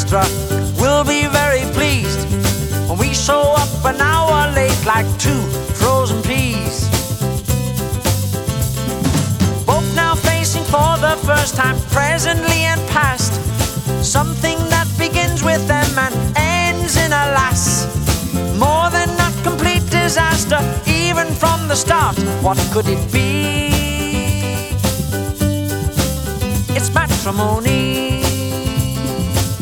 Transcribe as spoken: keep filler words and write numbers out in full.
orchestra will be very pleased when we show up an hour late like two frozen peas. Both now facing for the first time, presently and past, something that begins with them and ends in a lass. More than a complete disaster, even from the start. What could it be? It's matrimony.